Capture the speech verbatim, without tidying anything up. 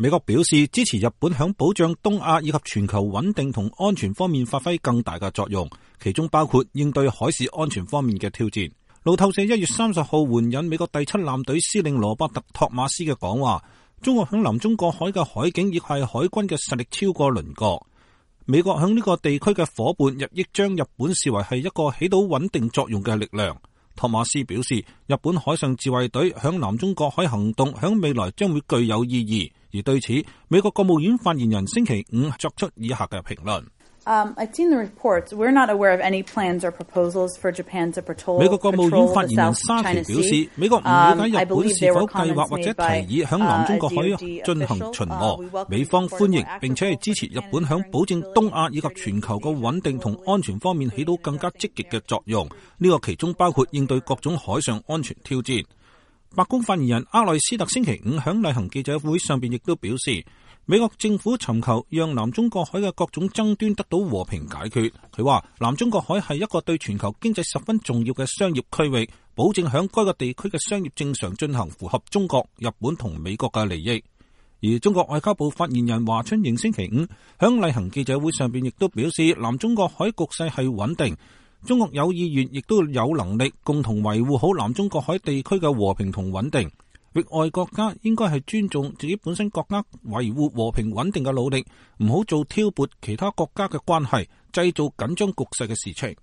美國表示支持日本響保障東亞以及全球穩定同安全方面發揮更大嘅作用，其中包括應對海事安全方面嘅挑戰。路透社一月三十號援引美國第七艦隊司令羅伯特托馬斯嘅講話，中國響南中國海嘅海警亦係海軍嘅實力超過鄰國。美國響呢個地區嘅夥伴日益將日本視為係一個起到穩定作用嘅力量。托馬斯表示，日本海上自衛隊響南中國海行動響未來將會具有意義，而對此，美國國務院發言人星期五作出以下嘅評論。 Um, I've seen the reports. We're not aware of any plans or proposals for Japan to patrol, 美國國務院發言人 South 沙奇 China 表示 Sea. 美國唔了解日本是否 Um, 計劃或者提議響南中國海進行巡邏，美方歡迎並且係支持日本響保證東亞以及全球嘅穩定同安全方面起到更加積極嘅作用，呢個其中包括應對各種海上安全挑戰。白宮發言人阿內斯特星期五響例行記者會上邊亦都表示，美國政府尋求讓南中國海嘅各種爭端得到和平解決。佢話南中國海係一個對全球經濟十分重要嘅商業區域，保證響該個地區嘅商業正常進行，符合中國、日本同美國嘅利益。而中國外交部發言人華春瑩星期五響例行記者會上邊亦都表示，南中國海局勢係穩定，中國有意願亦都有能力共同維護好南中國海地區嘅和平同穩定。域外國家應該係尊重自己本身國家維護和平穩定嘅努力，唔好做挑撥其他國家嘅關係、製造緊張局勢嘅事情。